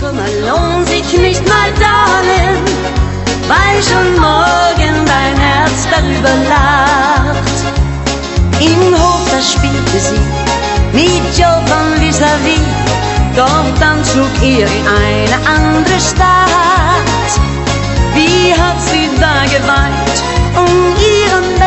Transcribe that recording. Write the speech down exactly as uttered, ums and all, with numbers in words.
Kummer lohnt sich nicht mal, Darling, weil schon morgen dein Herz darüber lacht. Im Hof, da spielte sie mit Joe von Vis-à-vis, doch dann zog ihr in eine andere Stadt. Wie hat sie da geweint um ihren